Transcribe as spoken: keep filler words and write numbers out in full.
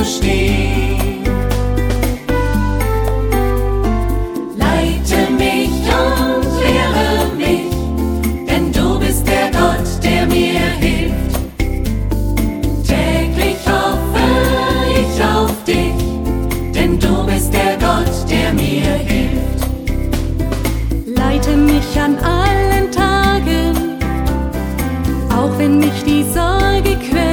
steh. Leite mich und lehre mich, denn du bist der Gott, der mir hilft. Täglich hoffe ich auf dich, denn du bist der Gott, der mir hilft. Leite mich an allen Tagen, auch wenn mich die Sorge quält.